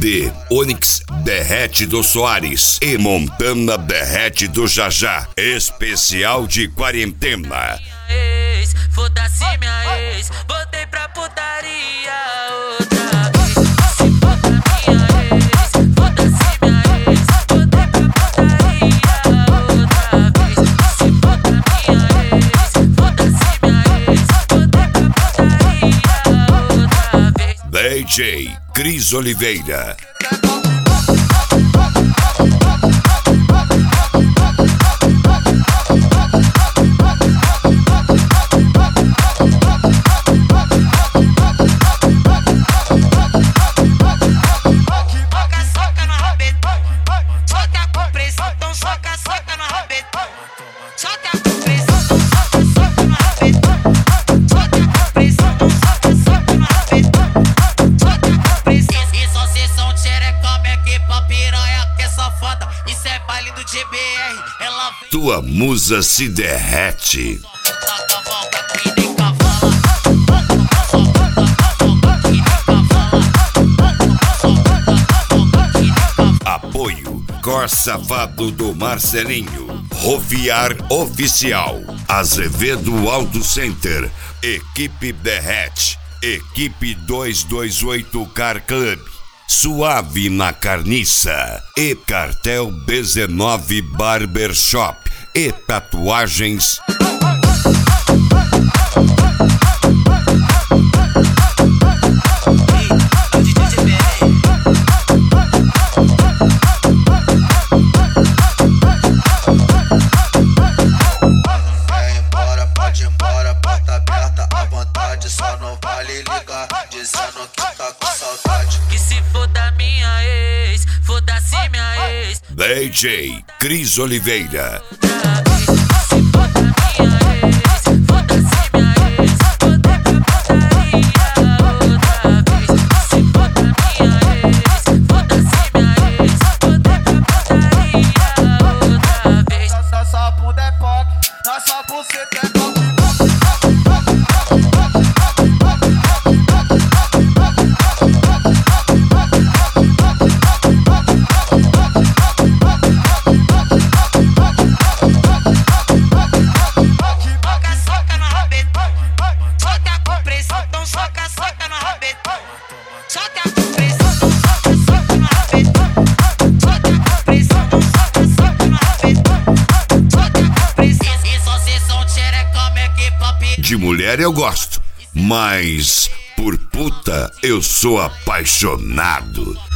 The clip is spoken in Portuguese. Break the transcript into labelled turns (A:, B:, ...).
A: de Onyx Derrete do Soares e Montana Derrete do Jajá. Especial de quarentena.
B: Foda-se minha ex, voltei pra putaria outra vez. Se foda minha ex, foda-se minha ex, voltei pra putaria outra vez. Se foda minha ex, foda-se minha ex, voltei pra putaria outra vez.
A: DJ Cris Oliveira. Tua musa se derrete. Apoio Cor Safado do Marcelinho, Roviar Oficial, Azevedo Auto Center, Equipe Derrete, Equipe 228 Car Club, Suave na Carniça e Cartel B19 Barbershop e Tatuagens.
C: Embora, pode ir embora, porta aberta à vontade, só não vale ligar, dizendo que tá com saudade.
B: Que se foda minha ex, foda-se minha ex.
A: DJ Cris Oliveira.
B: Se foda minha ex, foda-se minha ex, voltei pra putaria outra vez. Se foda minha ex, foda-se minha ex, voltei pra putaria outra vez.
C: Nossa bunda é pop, nossa buceta é pop.
A: De mulher eu gosto, mas por puta eu sou apaixonado.